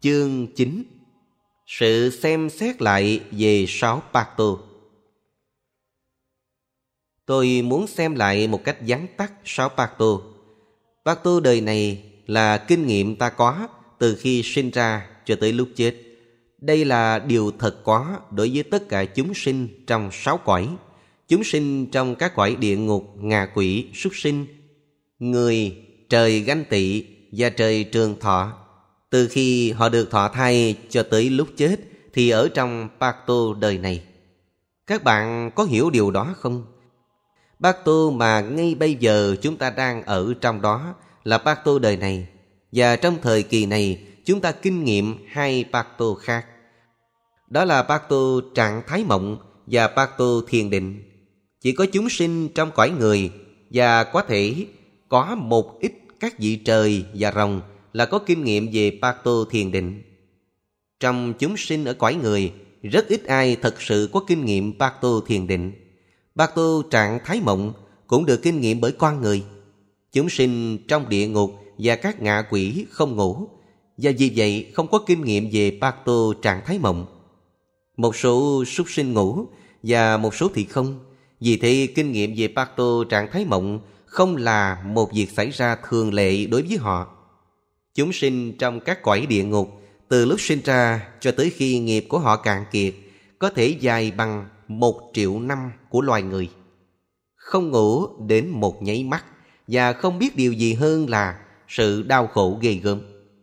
Chương 9. Sự xem xét lại về 6 Pakto. Tôi muốn xem lại một cách vắn tắt 6 Pakto. Pakto đời này là kinh nghiệm ta có từ khi sinh ra cho tới lúc chết. Đây là điều thật có đối với tất cả chúng sinh trong 6 cõi. Chúng sinh trong các cõi địa ngục, ngạ quỷ, súc sinh, người, trời ganh tị và trời trường thọ. Từ khi họ được thọ thai cho tới lúc chết thì ở trong Pakto đời này. Các bạn có hiểu điều đó không? Pakto mà ngay bây giờ chúng ta đang ở trong đó là Pakto đời này. Và trong thời kỳ này chúng ta kinh nghiệm 2 Pakto khác. Đó là Pakto trạng thái mộng và Pakto thiền định. Chỉ có chúng sinh trong cõi người và có thể có một ít các vị trời và rồng là có kinh nghiệm về Pakto thiền định. Trong chúng sinh ở cõi người, rất ít ai thật sự có kinh nghiệm Pakto thiền định. Pakto trạng thái mộng cũng được kinh nghiệm bởi con người. Chúng sinh trong địa ngục và các ngạ quỷ không ngủ, và vì vậy không có kinh nghiệm về Pakto trạng thái mộng. Một số súc sinh ngủ và một số thì không. Vì thế kinh nghiệm về Pakto trạng thái mộng không là một việc xảy ra thường lệ đối với họ. Chúng sinh trong các cõi địa ngục từ lúc sinh ra cho tới khi nghiệp của họ cạn kiệt có thể dài bằng 1 triệu năm của loài người. Không ngủ đến một nháy mắt và không biết điều gì hơn là sự đau khổ ghê gớm.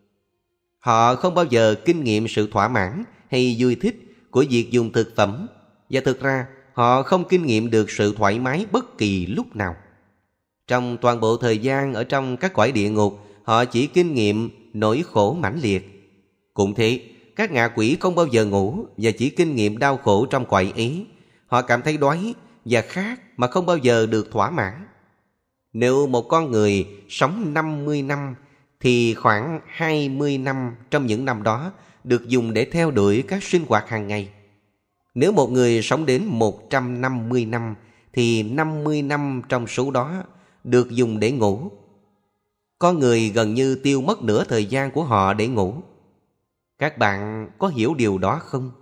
Họ không bao giờ kinh nghiệm sự thỏa mãn hay vui thích của việc dùng thực phẩm, và thực ra họ không kinh nghiệm được sự thoải mái bất kỳ lúc nào. Trong toàn bộ thời gian ở trong các cõi địa ngục, họ chỉ kinh nghiệm nỗi khổ mãnh liệt. Cũng thế, các ngạ quỷ không bao giờ ngủ và chỉ kinh nghiệm đau khổ trong cõi ấy. Họ cảm thấy đói và khát mà không bao giờ được thỏa mãn. Nếu một con người sống 50 năm thì khoảng 20 năm trong những năm đó được dùng để theo đuổi các sinh hoạt hàng ngày. Nếu một người sống đến 150 năm thì 50 năm trong số đó được dùng để ngủ. Con người gần như tiêu mất nửa thời gian của họ để ngủ. Các bạn có hiểu điều đó không?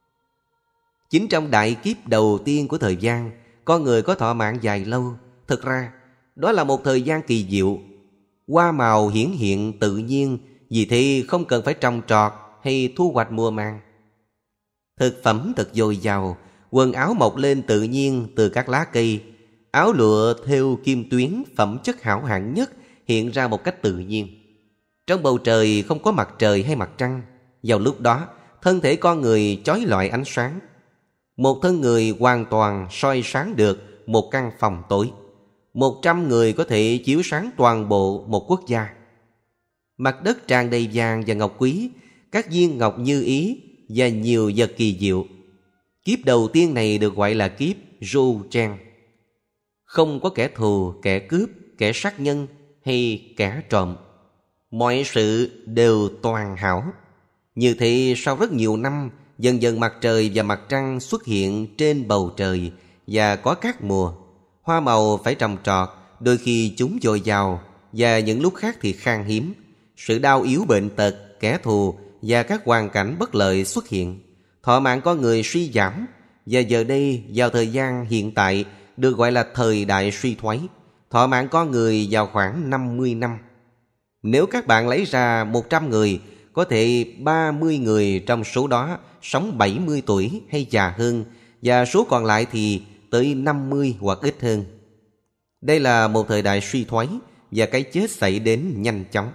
Chính trong đại kiếp đầu tiên của thời gian, con người có thọ mạng dài lâu. Thực ra, đó là một thời gian kỳ diệu. Hoa màu hiển hiện tự nhiên, vì thế không cần phải trồng trọt hay thu hoạch mùa màng. Thực phẩm thật dồi dào, quần áo mọc lên tự nhiên từ các lá cây. Áo lụa thêu kim tuyến phẩm chất hảo hạng nhất hiện ra một cách tự nhiên. Trong bầu trời không có mặt trời hay mặt trăng. Vào lúc đó, thân thể con người chói lọi ánh sáng. Một thân người hoàn toàn soi sáng được một căn phòng tối. 100 người có thể chiếu sáng toàn bộ một quốc gia. Mặt đất tràn đầy vàng và ngọc quý, các viên ngọc như ý và nhiều vật kỳ diệu. Kiếp đầu tiên này được gọi là kiếp Ru Chen. Không có kẻ thù, kẻ cướp, kẻ sát nhân hay kẻ trộm. Mọi sự đều toàn hảo. Như thế sau rất nhiều năm, dần dần mặt trời và mặt trăng xuất hiện trên bầu trời và có các mùa. Hoa màu phải trồng trọt, đôi khi chúng dồi dào và những lúc khác thì khan hiếm. Sự đau yếu bệnh tật, kẻ thù và các hoàn cảnh bất lợi xuất hiện. Thọ mạng con người suy giảm, và giờ đây vào thời gian hiện tại được gọi là thời đại suy thoái. Thọ mạng con người vào khoảng 50 năm. Nếu các bạn lấy ra 100 người, có thể 30 người trong số đó sống 70 tuổi hay già hơn, và số còn lại thì tới 50 hoặc ít hơn. Đây là một thời đại suy thoái và cái chết xảy đến nhanh chóng.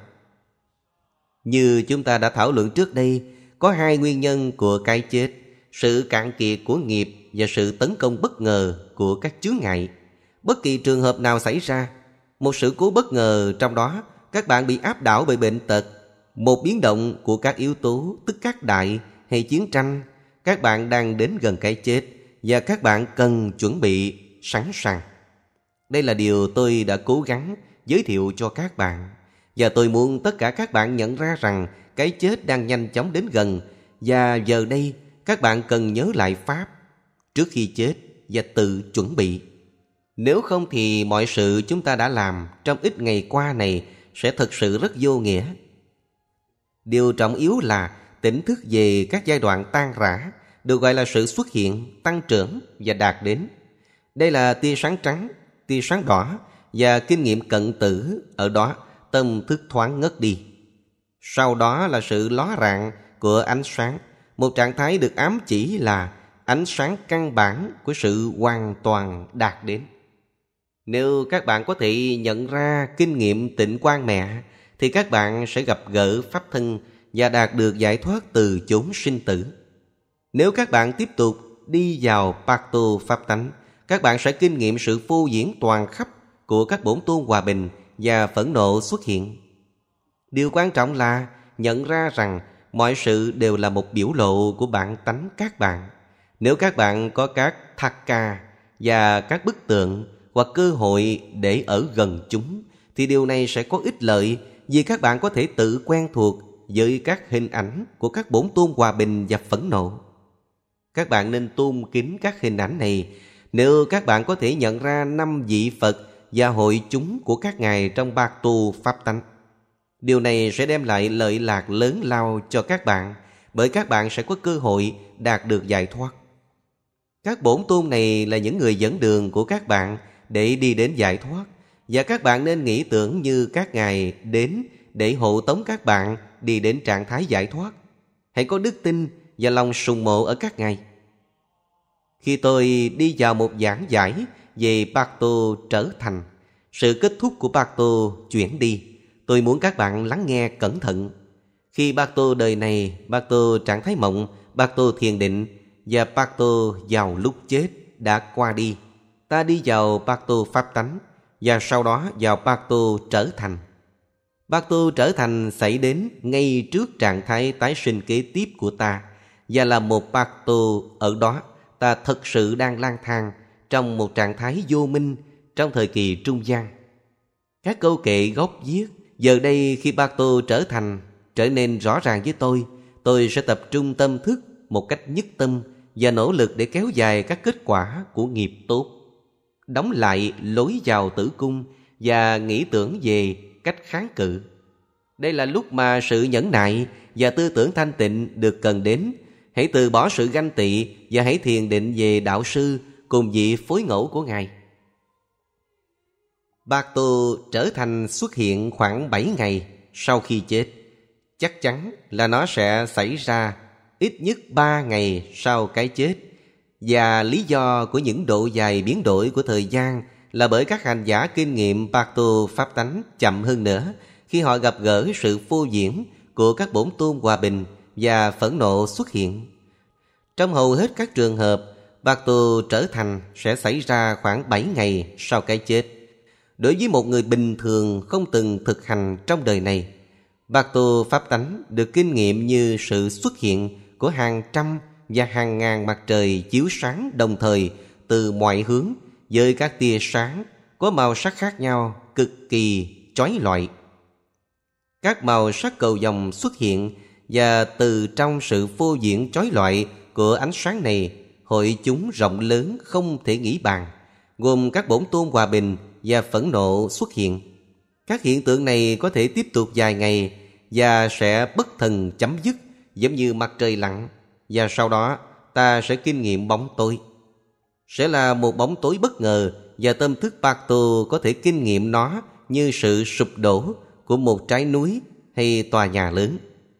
Như chúng ta đã thảo luận trước đây, có 2 nguyên nhân của cái chết: sự cạn kiệt của nghiệp và sự tấn công bất ngờ của các chướng ngại. Bất kỳ trường hợp nào xảy ra, một sự cố bất ngờ trong đó, các bạn bị áp đảo bởi bệnh tật, một biến động của các yếu tố tức các đại hay chiến tranh, các bạn đang đến gần cái chết và các bạn cần chuẩn bị sẵn sàng. Đây là điều tôi đã cố gắng giới thiệu cho các bạn, và tôi muốn tất cả các bạn nhận ra rằng cái chết đang nhanh chóng đến gần, và giờ đây các bạn cần nhớ lại Pháp trước khi chết và tự chuẩn bị. Nếu không thì mọi sự chúng ta đã làm trong ít ngày qua này sẽ thật sự rất vô nghĩa. Điều trọng yếu là tỉnh thức về các giai đoạn tan rã, được gọi là sự xuất hiện, tăng trưởng và đạt đến. Đây là tia sáng trắng, tia sáng đỏ và kinh nghiệm cận tử. Ở đó tâm thức thoáng ngất đi. Sau đó là sự ló rạng của ánh sáng, một trạng thái được ám chỉ là ánh sáng căn bản của sự hoàn toàn đạt đến. Nếu các bạn có thể nhận ra kinh nghiệm tịnh quang mẹ, thì các bạn sẽ gặp gỡ pháp thân và đạt được giải thoát từ chốn sinh tử. Nếu các bạn tiếp tục đi vào Bát-tô pháp tánh, các bạn sẽ kinh nghiệm sự phô diễn toàn khắp của các bổn tôn hòa bình và phẫn nộ xuất hiện. Điều quan trọng là nhận ra rằng mọi sự đều là một biểu lộ của bản tánh các bạn. Nếu các bạn có các thakka và các bức tượng hoặc cơ hội để ở gần chúng, thì điều này sẽ có ích lợi, vì các bạn có thể tự quen thuộc với các hình ảnh của các bổn tôn hòa bình và phẫn nộ. Các bạn nên tôn kính các hình ảnh này. Nếu các bạn có thể nhận ra 5 vị Phật và hội chúng của các ngài trong Bát-tô pháp tánh, điều này sẽ đem lại lợi lạc lớn lao cho các bạn, bởi các bạn sẽ có cơ hội đạt được giải thoát. Các bổn tôn này là những người dẫn đường của các bạn để đi đến giải thoát, và các bạn nên nghĩ tưởng như các ngài đến để hộ tống các bạn đi đến trạng thái giải thoát. Hãy có đức tin và lòng sùng mộ ở các ngài. Khi tôi đi vào một giảng giải về Bát-tô trở thành, sự kết thúc của Bát-tô chuyển đi, tôi muốn các bạn lắng nghe cẩn thận. Khi Bát-tô đời này, Bát-tô trạng thái mộng, Bát-tô thiền định và Bát-tô vào lúc chết đã qua đi, ta đi vào Bát-tô pháp tánh và sau đó vào Bát-tô trở thành. Bát-tô trở thành xảy đến ngay trước trạng thái tái sinh kế tiếp của ta, và là một Bát-tô ở đó ta thật sự đang lang thang trong một trạng thái vô minh trong thời kỳ trung gian. Các câu kệ gốc viết: giờ đây khi Bát-tô trở thành trở nên rõ ràng với tôi sẽ tập trung tâm thức một cách nhất tâm và nỗ lực để kéo dài các kết quả của nghiệp tốt, đóng lại lối vào tử cung và nghĩ tưởng về cách kháng cự. Đây là lúc mà sự nhẫn nại và tư tưởng thanh tịnh được cần đến. Hãy từ bỏ sự ganh tị và hãy thiền định về đạo sư cùng vị phối ngẫu của ngài. Bát-tô trở thành xuất hiện khoảng 7 ngày sau khi chết. Chắc chắn là nó sẽ xảy ra ít nhất 3 ngày sau cái chết. Và lý do của những độ dài biến đổi của thời gian là bởi các hành giả kinh nghiệm Bát-tô pháp tánh chậm hơn nữa khi họ gặp gỡ sự phô diễn của các bổn tôn hòa bình và phẫn nộ xuất hiện. Trong hầu hết các trường hợp, Bát-tô trở thành sẽ xảy ra khoảng 7 ngày sau cái chết. Đối với một người bình thường không từng thực hành trong đời này, Bát-tô pháp tánh được kinh nghiệm như sự xuất hiện của hàng trăm và hàng ngàn mặt trời chiếu sáng đồng thời từ mọi hướng, với các tia sáng có màu sắc khác nhau cực kỳ chói lọi. Các màu sắc cầu vồng xuất hiện, và từ trong sự phô diễn chói lọi của ánh sáng này, hội chúng rộng lớn không thể nghĩ bàn, gồm các bổn tôn hòa bình và phẫn nộ xuất hiện. Các hiện tượng này có thể tiếp tục vài ngày và sẽ bất thần chấm dứt, giống như mặt trời lặn, và sau đó ta sẽ kinh nghiệm bóng tối. Sẽ là một bóng tối bất ngờ, và tâm thức Bát-tô có thể kinh nghiệm nó như sự sụp đổ của một trái núi hay tòa nhà lớn.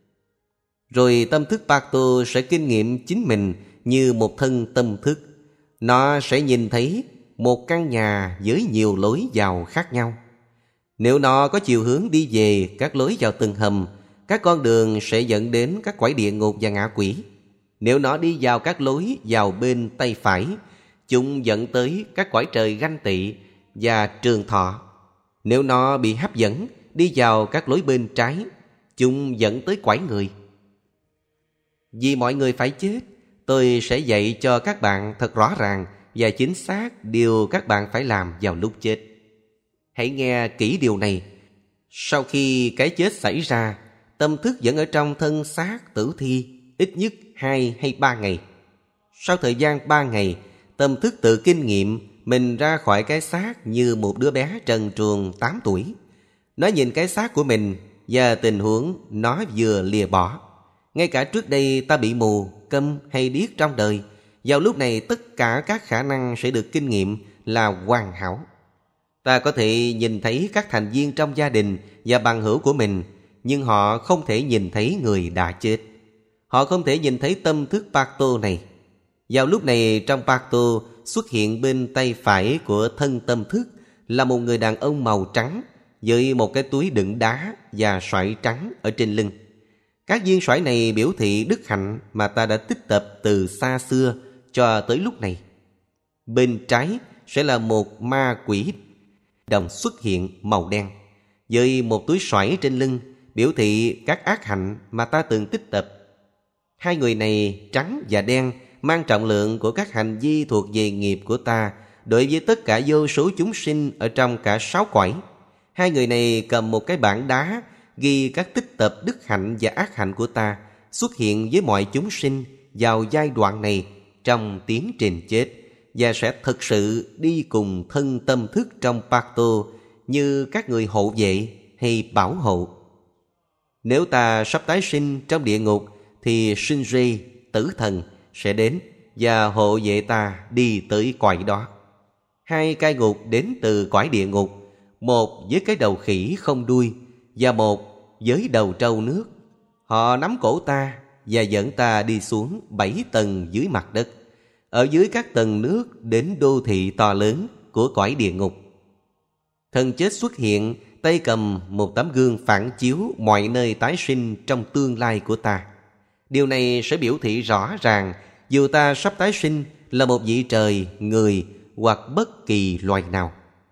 Rồi tâm thức Bát-tô sẽ kinh nghiệm chính mình như một thân tâm thức. Nó sẽ nhìn thấy một căn nhà với nhiều lối vào khác nhau. Nếu nó có chiều hướng đi về các lối vào từng hầm, các con đường sẽ dẫn đến các cõi địa ngục và ngạ quỷ. Nếu nó đi vào các lối vào bên tay phải, chúng dẫn tới các cõi trời ganh tị và trường thọ. Nếu nó bị hấp dẫn đi vào các lối bên trái, chúng dẫn tới cõi người. Vì mọi người phải chết, tôi sẽ dạy cho các bạn thật rõ ràng và chính xác điều các bạn phải làm vào lúc chết. Hãy nghe kỹ điều này. Sau khi cái chết xảy ra, tâm thức vẫn ở trong thân xác tử thi ít nhất 2 hay 3 ngày. Sau thời gian 3 ngày, tâm thức tự kinh nghiệm mình ra khỏi cái xác như một đứa bé trần truồng 8 tuổi. Nó nhìn cái xác của mình và tình huống nó vừa lìa bỏ. Ngay cả trước đây ta bị mù, câm hay điếc trong đời, vào lúc này tất cả các khả năng sẽ được kinh nghiệm là hoàn hảo. Ta có thể nhìn thấy các thành viên trong gia đình và bằng hữu của mình, nhưng họ không thể nhìn thấy người đã chết. Họ không thể nhìn thấy tâm thức Pakto này. Vào lúc này trong Pakto xuất hiện bên tay phải của thân tâm thức là một người đàn ông màu trắng với một cái túi đựng đá và sỏi trắng ở trên lưng. Các viên sỏi này biểu thị đức hạnh mà ta đã tích tập từ xa xưa cho tới lúc này. Bên trái sẽ là một ma quỷ đồng xuất hiện màu đen với một túi sỏi trên lưng, biểu thị các ác hạnh mà ta từng tích tập. Hai người này trắng và đen mang trọng lượng của các hành vi thuộc về nghiệp của ta đối với tất cả vô số chúng sinh ở trong cả 6 cõi. Hai người này cầm một cái bảng đá ghi các tích tập đức hạnh và ác hạnh của ta xuất hiện với mọi chúng sinh vào giai đoạn này trong tiến trình chết, và sẽ thực sự đi cùng thân tâm thức trong Pakto như các người hộ vệ hay bảo hộ. Nếu ta sắp tái sinh trong địa ngục thì Shinji, tử thần, sẽ đến và hộ vệ ta đi tới cõi đó. Hai cai ngục đến từ cõi địa ngục, một với cái đầu khỉ không đuôi và một với đầu trâu nước. Họ nắm cổ ta và dẫn ta đi xuống 7 tầng dưới mặt đất, ở dưới các tầng nước đến đô thị to lớn của cõi địa ngục. Thần chết xuất hiện, tay cầm một tấm gương phản chiếu mọi nơi tái sinh trong tương lai của ta. Điều này sẽ biểu thị rõ ràng dù ta sắp tái sinh là một vị trời, người hoặc bất kỳ loài nào.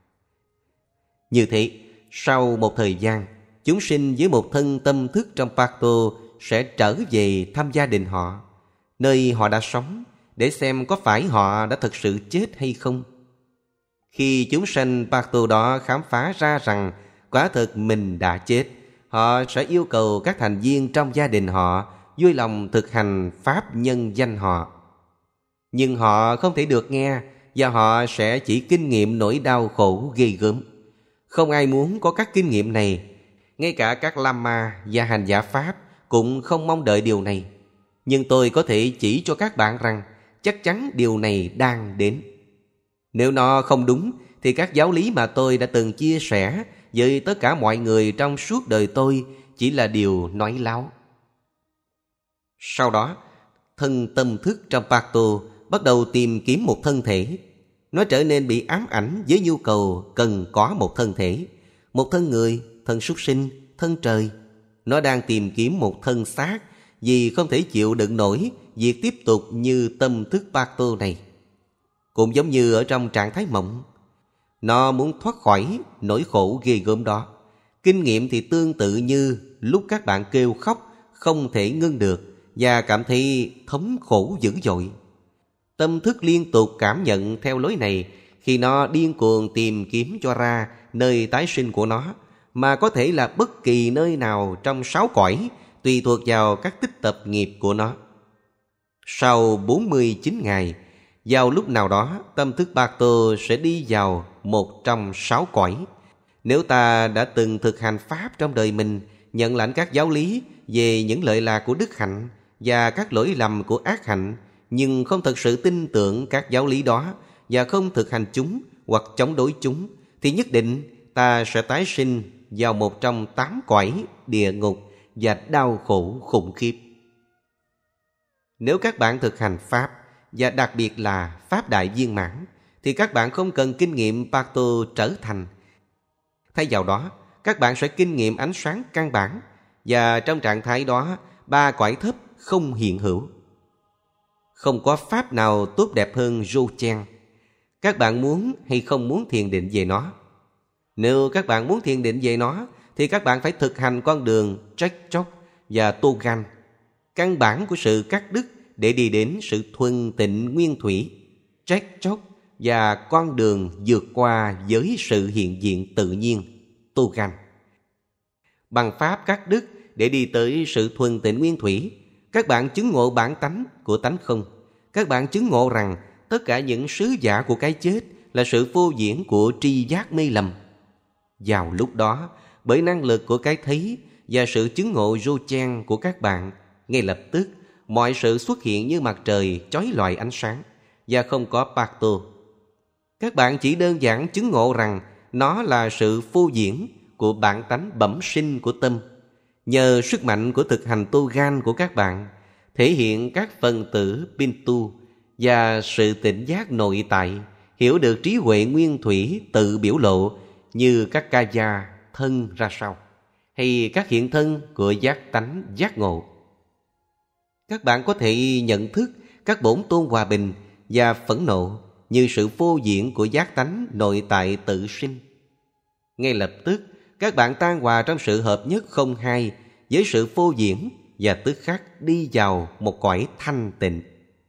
Như thế, sau một thời gian, chúng sinh với một thân tâm thức trong Pakto sẽ trở về thăm gia đình họ, nơi họ đã sống, để xem có phải họ đã thực sự chết hay không. Khi chúng sanh Pakto đó khám phá ra rằng quả thực mình đã chết, họ sẽ yêu cầu các thành viên trong gia đình họ vui lòng thực hành pháp nhân danh họ. Nhưng họ không thể được nghe, và họ sẽ chỉ kinh nghiệm nỗi đau khổ ghê gớm. Không ai muốn có các kinh nghiệm này. Ngay cả các Lama và hành giả Pháp cũng không mong đợi điều này. Nhưng tôi có thể chỉ cho các bạn rằng chắc chắn điều này đang đến. Nếu nó không đúng thì các giáo lý mà tôi đã từng chia sẻ với tất cả mọi người trong suốt đời tôi chỉ là điều nói láo. Sau đó, thân tâm thức trong Pakto bắt đầu tìm kiếm một thân thể. Nó trở nên bị ám ảnh với nhu cầu cần có một thân thể, một thân người, thân súc sinh, thân trời. Nó đang tìm kiếm một thân xác vì không thể chịu đựng nổi việc tiếp tục như tâm thức Pakto này. Cũng giống như ở trong trạng thái mộng, nó muốn thoát khỏi nỗi khổ ghê gớm đó. Kinh nghiệm thì tương tự như lúc các bạn kêu khóc không thể ngưng được và cảm thấy thống khổ dữ dội. Tâm thức liên tục cảm nhận theo lối này khi nó điên cuồng tìm kiếm cho ra nơi tái sinh của nó, mà có thể là bất kỳ nơi nào trong 6 cõi, tùy thuộc vào các tích tập nghiệp của nó. Sau 49 ngày, vào lúc nào đó, tâm thức Pakto sẽ đi vào một trong 6 cõi. Nếu ta đã từng thực hành Pháp trong đời mình, nhận lãnh các giáo lý về những lợi lạc của đức hạnh và các lỗi lầm của ác hạnh, nhưng không thật sự tin tưởng các giáo lý đó và không thực hành chúng hoặc chống đối chúng, thì nhất định ta sẽ tái sinh vào một trong 8 cõi địa ngục và đau khổ khủng khiếp. Nếu các bạn thực hành Pháp, và đặc biệt là Pháp Đại Viên Mãn, thì các bạn không cần kinh nghiệm Pakto trở thành. Thay vào đó, các bạn sẽ kinh nghiệm ánh sáng căn bản, và trong trạng thái đó, 3 cõi thấp không hiện hữu. Không có pháp nào tốt đẹp hơn Dzogchen. Các bạn muốn hay không muốn thiền định về nó? Nếu các bạn muốn thiền định về nó, thì các bạn phải thực hành con đường Trek-chok và Togan, căn bản của sự cắt đứt để đi đến sự thuần tịnh nguyên thủy. Trek-chok và con đường vượt qua với sự hiện diện tự nhiên, Togan. Bằng pháp cắt đứt để đi tới sự thuần tịnh nguyên thủy, các bạn chứng ngộ bản tánh của tánh không. Các bạn chứng ngộ rằng tất cả những sứ giả của cái chết là sự phô diễn của tri giác mê lầm. Vào lúc đó, bởi năng lực của cái thấy và sự chứng ngộ Ru-chen của các bạn, ngay lập tức mọi sự xuất hiện như mặt trời chói lọi ánh sáng và không có Pakto. Các bạn chỉ đơn giản chứng ngộ rằng nó là sự phô diễn của bản tánh bẩm sinh của tâm. Nhờ sức mạnh của thực hành tô gan của các bạn, thể hiện các phần tử Pintu và sự tỉnh giác nội tại, hiểu được trí huệ nguyên thủy tự biểu lộ như các kaya thân ra sao, hay các hiện thân của giác tánh giác ngộ. Các bạn có thể nhận thức các bổn tôn hòa bình và phẫn nộ như sự phô diễn của giác tánh nội tại tự sinh. Ngay lập tức, các bạn tan hòa trong sự hợp nhất không hai với sự phô diễn và tức khắc đi vào một cõi thanh tịnh.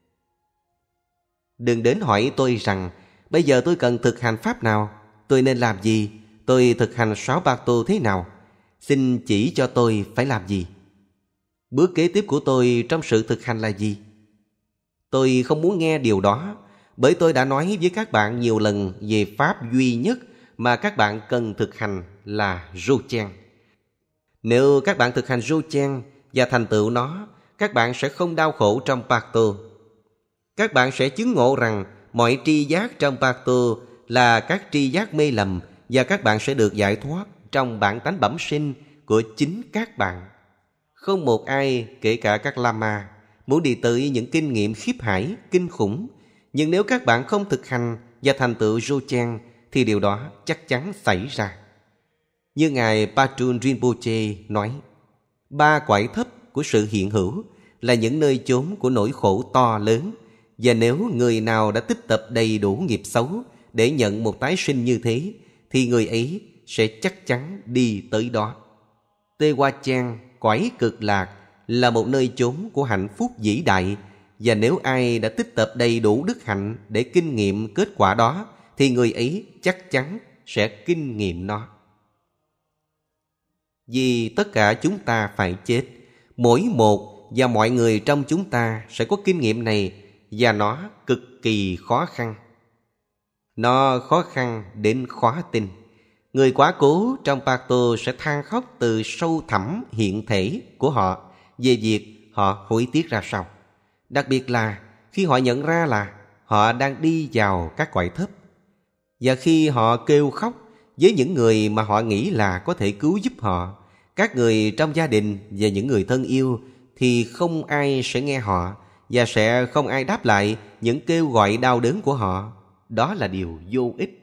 Đừng đến hỏi tôi rằng bây giờ tôi cần thực hành pháp nào, tôi nên làm gì, tôi thực hành 6 Pakto thế nào. Xin chỉ cho tôi phải làm gì. Bước kế tiếp của tôi trong sự thực hành là gì? Tôi không muốn nghe điều đó, bởi tôi đã nói với các bạn nhiều lần về pháp duy nhất mà các bạn cần thực hành là Ru-chen. Nếu các bạn thực hành Ru-chen và thành tựu nó, các bạn sẽ không đau khổ trong Pakto. Các bạn sẽ chứng ngộ rằng mọi tri giác trong Pakto là các tri giác mê lầm, và các bạn sẽ được giải thoát trong bản tánh bẩm sinh của chính các bạn. Không một ai, kể cả các Lama, muốn đi tới những kinh nghiệm khiếp hải, kinh khủng. Nhưng nếu các bạn không thực hành và thành tựu Ru-chen thì điều đó chắc chắn xảy ra. Như Ngài Patrul Rinpoche nói, 3 cõi thấp của sự hiện hữu là những nơi chốn của nỗi khổ to lớn, và nếu người nào đã tích tập đầy đủ nghiệp xấu để nhận một tái sinh như thế, thì người ấy sẽ chắc chắn đi tới đó. Tewa-chen, cõi cực lạc, là một nơi chốn của hạnh phúc vĩ đại, và nếu ai đã tích tập đầy đủ đức hạnh để kinh nghiệm kết quả đó, thì người ấy chắc chắn sẽ kinh nghiệm nó. Vì tất cả chúng ta phải chết, mỗi một và mọi người trong chúng ta sẽ có kinh nghiệm này, và nó cực kỳ khó khăn. Nó khó khăn đến khó tin. Người quá cố trong Pakto sẽ than khóc từ sâu thẳm hiện thể của họ về việc họ hối tiếc ra sao. Đặc biệt là khi họ nhận ra là họ đang đi vào các cõi thấp. Và khi họ kêu khóc với những người mà họ nghĩ là có thể cứu giúp họ, các người trong gia đình và những người thân yêu, thì không ai sẽ nghe họ, và sẽ không ai đáp lại những kêu gọi đau đớn của họ. Đó là điều vô ích.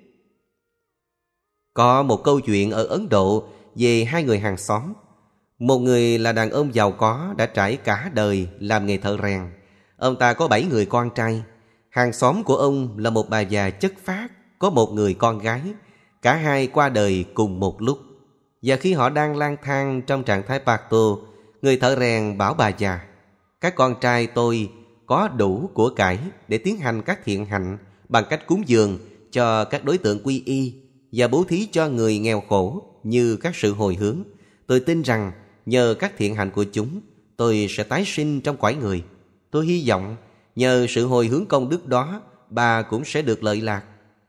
Có một câu chuyện ở Ấn Độ về 2 người hàng xóm. Một người là đàn ông giàu có đã trải cả đời làm nghề thợ rèn. Ông ta có 7 người con trai. Hàng xóm của ông là một bà già chất phác, có 1 người con gái. Cả hai qua đời cùng một lúc. Và khi họ đang lang thang trong trạng thái Pakto, người thợ rèn bảo bà già, các con trai tôi có đủ của cải để tiến hành các thiện hạnh bằng cách cúng dường cho các đối tượng quy y và bố thí cho người nghèo khổ như các sự hồi hướng. Tôi tin rằng nhờ các thiện hạnh của chúng, tôi sẽ tái sinh trong cõi người. Tôi hy vọng nhờ sự hồi hướng công đức đó, bà cũng sẽ được lợi lạc.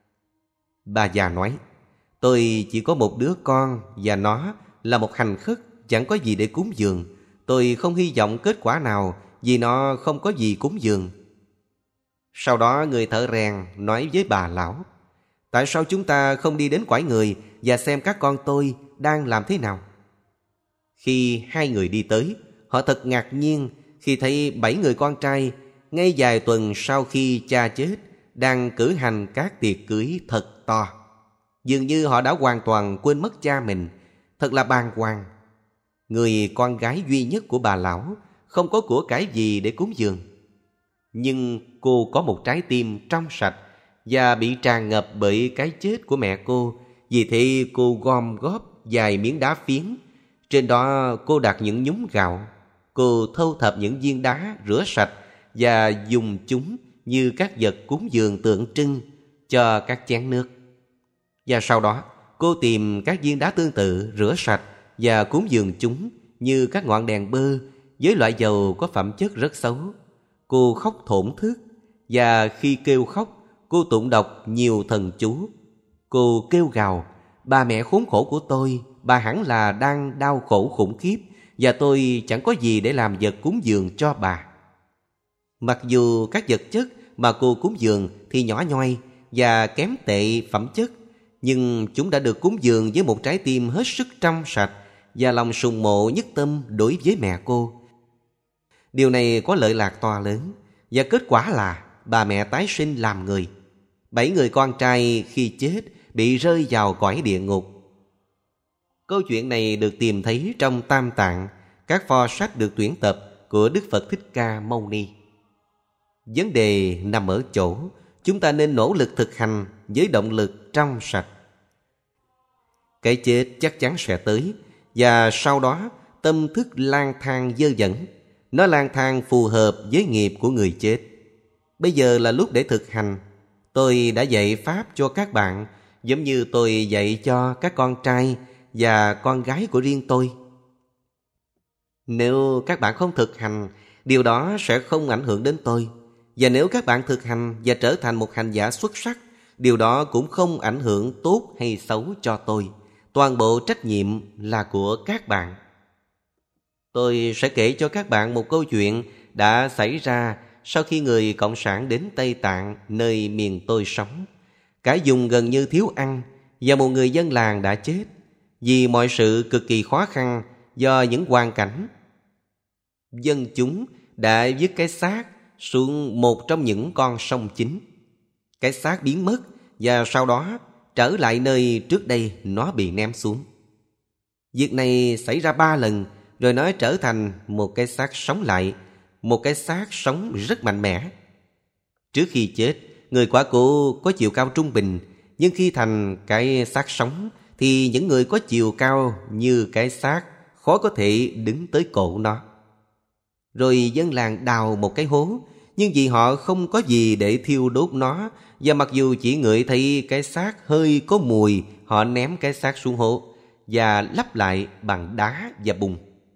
Bà già nói, tôi chỉ có 1 đứa con và nó là một hành khất, chẳng có gì để cúng dường. Tôi không hy vọng kết quả nào vì nó không có gì cúng dường. Sau đó người thợ rèn nói với bà lão, tại sao chúng ta không đi đến cõi người và xem các con tôi đang làm thế nào? Khi 2 người đi tới, họ thật ngạc nhiên khi thấy 7 người con trai ngay vài tuần sau khi cha chết đang cử hành các tiệc cưới thật to. Dường như họ đã hoàn toàn quên mất cha mình. Thật là bàng hoàng. Người con gái duy nhất của bà lão không có của cải gì để cúng dường. Nhưng cô có một trái tim trong sạch và bị tràn ngập bởi cái chết của mẹ cô. Vì thế cô gom góp vài miếng đá phiến. Trên đó cô đặt những nhúm gạo. Cô thâu thập những viên đá rửa sạch và dùng chúng như các vật cúng dường tượng trưng cho các chén nước. Và sau đó cô tìm các viên đá tương tự rửa sạch và cúng dường chúng như các ngọn đèn bơ với loại dầu có phẩm chất rất xấu. Cô khóc thổn thức, và khi kêu khóc, cô tụng đọc nhiều thần chú. Cô kêu gào, bà mẹ khốn khổ của tôi, bà hẳn là đang đau khổ khủng khiếp, và tôi chẳng có gì để làm vật cúng dường cho bà. Mặc dù các vật chất mà cô cúng dường thì nhỏ nhoi và kém tệ phẩm chất, nhưng chúng đã được cúng dường với một trái tim hết sức trong sạch và lòng sùng mộ nhất tâm đối với mẹ cô. Điều này có lợi lạc to lớn, và kết quả là bà mẹ tái sinh làm người. 7 người con trai khi chết bị rơi vào cõi địa ngục. Câu chuyện này được tìm thấy trong Tam Tạng, các pho sách được tuyển tập của Đức Phật Thích Ca Mâu Ni. Vấn đề nằm ở chỗ chúng ta nên nỗ lực thực hành với động lực trong sạch. Cái chết chắc chắn sẽ tới, và sau đó tâm thức lang thang dơ dẫn. Nó lang thang phù hợp với nghiệp của người chết. Bây giờ là lúc để thực hành. Tôi đã dạy Pháp cho các bạn, giống như tôi dạy cho các con trai và con gái của riêng tôi. Nếu các bạn không thực hành, điều đó sẽ không ảnh hưởng đến tôi. Và nếu các bạn thực hành và trở thành một hành giả xuất sắc, điều đó cũng không ảnh hưởng tốt hay xấu cho tôi. Toàn bộ trách nhiệm là của các bạn. Tôi sẽ kể cho các bạn một câu chuyện đã xảy ra sau khi người Cộng sản đến Tây Tạng, nơi miền tôi sống. Cả vùng gần như thiếu ăn, và một người dân làng đã chết vì mọi sự cực kỳ khó khăn do những hoàn cảnh. Dân chúng đã vứt cái xác xuống một trong những con sông chính. Cái xác biến mất, và sau đó trở lại nơi trước đây nó bị ném xuống. Việc này xảy ra 3 lần, rồi nó trở thành một cái xác sống lại, một cái xác sống rất mạnh mẽ. Trước khi chết, người quả cụ có chiều cao trung bình, nhưng khi thành cái xác sống thì những người có chiều cao như cái xác khó có thể đứng tới cổ nó. Rồi dân làng đào một cái hố, nhưng vì họ không có gì để thiêu đốt nó, và mặc dù chỉ ngửi thấy cái xác hơi có mùi, họ ném cái xác xuống hố và lấp lại bằng đá và bùn.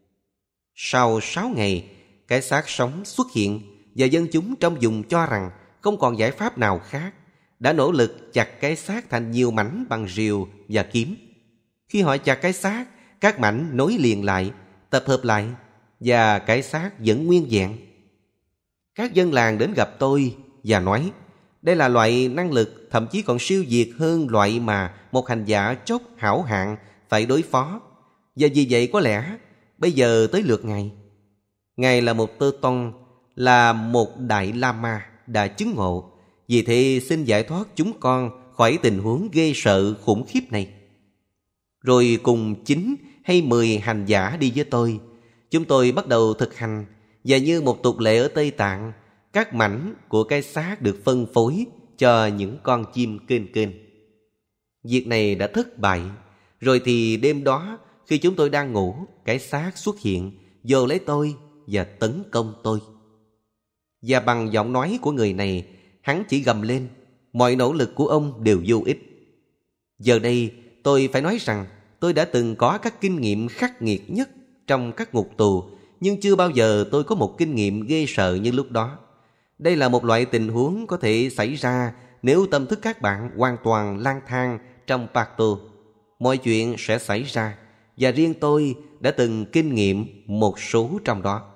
Sau 6 ngày, cái xác sống xuất hiện, và dân chúng trong vùng cho rằng không còn giải pháp nào khác, đã nỗ lực chặt cái xác thành nhiều mảnh bằng rìu và kiếm. Khi họ chặt cái xác, các mảnh nối liền lại, tập hợp lại, và cái xác vẫn nguyên vẹn. Các dân làng đến gặp tôi và nói, đây là loại năng lực thậm chí còn siêu việt hơn loại mà một hành giả chót hảo hạng phải đối phó. Và vì vậy có lẽ bây giờ tới lượt Ngài. Ngài là một Tơ Tông, là một Đại La Ma đã chứng ngộ. Vì thế xin giải thoát chúng con khỏi tình huống ghê sợ khủng khiếp này. Rồi cùng 9 hay 10 hành giả đi với tôi. Chúng tôi bắt đầu thực hành, và như một tục lệ ở Tây Tạng, các mảnh của cái xác được phân phối cho những con chim kên kên. Việc này đã thất bại. Rồi thì đêm đó, khi chúng tôi đang ngủ, cái xác xuất hiện, vồ lấy tôi và tấn công tôi. Và bằng giọng nói của người này, hắn chỉ gầm lên, mọi nỗ lực của ông đều vô ích. Giờ đây, tôi phải nói rằng tôi đã từng có các kinh nghiệm khắc nghiệt nhất trong các ngục tù, nhưng chưa bao giờ tôi có một kinh nghiệm ghê sợ như lúc đó. Đây là một loại tình huống có thể xảy ra nếu tâm thức các bạn hoàn toàn lang thang trong Pakto. Mọi chuyện sẽ xảy ra, và riêng tôi đã từng kinh nghiệm một số trong đó.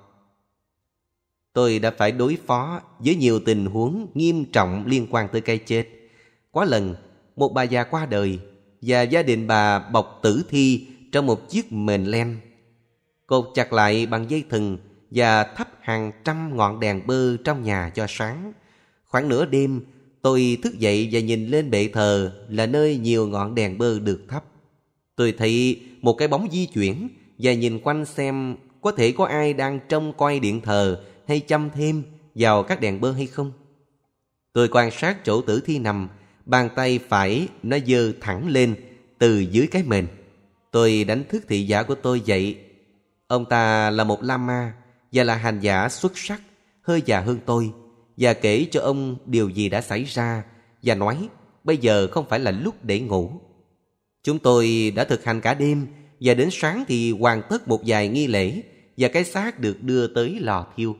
Tôi đã phải đối phó với nhiều tình huống nghiêm trọng liên quan tới cái chết. Có lần, một bà già qua đời, và gia đình bà bọc tử thi trong một chiếc mền len, cột chặt lại bằng dây thừng và thắp hàng trăm ngọn đèn bơ trong nhà cho sáng. Khoảng nửa đêm, tôi thức dậy và nhìn lên bệ thờ là nơi nhiều ngọn đèn bơ được thắp. Tôi thấy một cái bóng di chuyển và nhìn quanh xem có thể có ai đang trông coi điện thờ hay chăm thêm vào các đèn bơ hay không. Tôi quan sát chỗ tử thi nằm, bàn tay phải nó giơ thẳng lên từ dưới cái mền. Tôi đánh thức thị giả của tôi dậy. Ông ta là một lama và là hành giả xuất sắc, hơi già hơn tôi, và kể cho ông điều gì đã xảy ra và nói bây giờ không phải là lúc để ngủ. Chúng tôi đã thực hành cả đêm, và đến sáng thì hoàn tất một vài nghi lễ, và cái xác được đưa tới lò thiêu.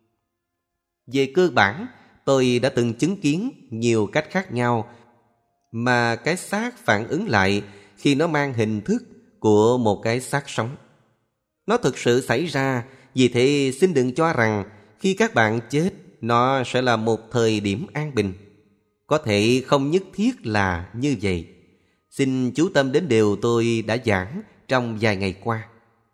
Về cơ bản, tôi đã từng chứng kiến nhiều cách khác nhau mà cái xác phản ứng lại khi nó mang hình thức của một cái xác sống. Nó thực sự xảy ra, vì thế xin đừng cho rằng khi các bạn chết, nó sẽ là một thời điểm an bình. Có thể không nhất thiết là như vậy. Xin chú tâm đến điều tôi đã giảng trong vài ngày qua.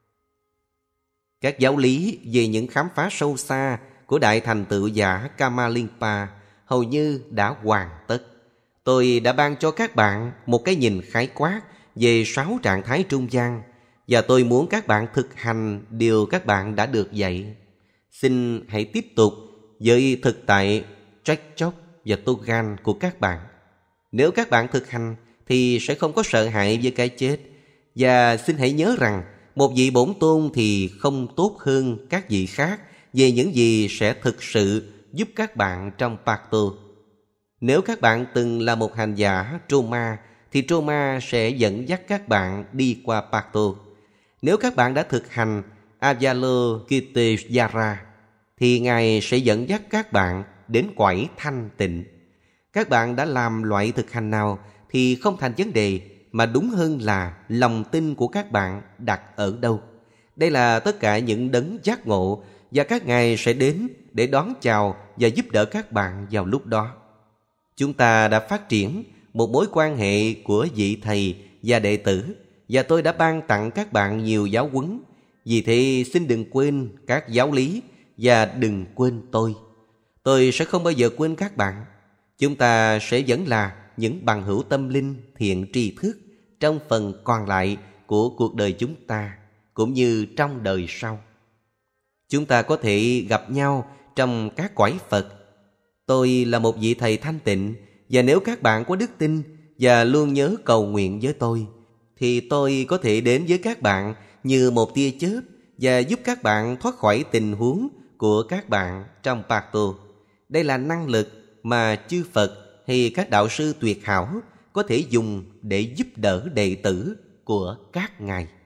Các giáo lý về những khám phá sâu xa của Đại Thành Tựu Giả Kamalinpa hầu như đã hoàn tất. Tôi đã ban cho các bạn một cái nhìn khái quát về 6 trạng thái trung gian, và tôi muốn các bạn thực hành điều các bạn đã được dạy. Xin hãy tiếp tục với thực tại Trách Chóc và Togan của các bạn. Nếu các bạn thực hành thì sẽ không có sợ hãi với cái chết. Và xin hãy nhớ rằng một vị bổn tôn thì không tốt hơn các vị khác về những gì sẽ thực sự giúp các bạn trong Pakto. Nếu các bạn từng là một hành giả Troma thì Troma sẽ dẫn dắt các bạn đi qua Pakto. Nếu các bạn đã thực hành Avalokiteshvara thì Ngài sẽ dẫn dắt các bạn đến cõi thanh tịnh. Các bạn đã làm loại thực hành nào thì không thành vấn đề, mà đúng hơn là lòng tin của các bạn đặt ở đâu. Đây là tất cả những đấng giác ngộ, và các Ngài sẽ đến để đón chào và giúp đỡ các bạn vào lúc đó. Chúng ta đã phát triển một mối quan hệ của vị thầy và đệ tử, và tôi đã ban tặng các bạn nhiều giáo huấn. Vì thế xin đừng quên các giáo lý và đừng quên tôi. Tôi sẽ không bao giờ quên các bạn. Chúng ta sẽ vẫn là những bằng hữu tâm linh thiện tri thức trong phần còn lại của cuộc đời chúng ta, cũng như trong đời sau. Chúng ta có thể gặp nhau trong các cõi Phật. Tôi là một vị thầy thanh tịnh, và nếu các bạn có đức tin và luôn nhớ cầu nguyện với tôi, thì tôi có thể đến với các bạn như một tia chớp và giúp các bạn thoát khỏi tình huống của các bạn trong Pakto. Đây là năng lực mà chư Phật hay các đạo sư tuyệt hảo có thể dùng để giúp đỡ đệ tử của các ngài.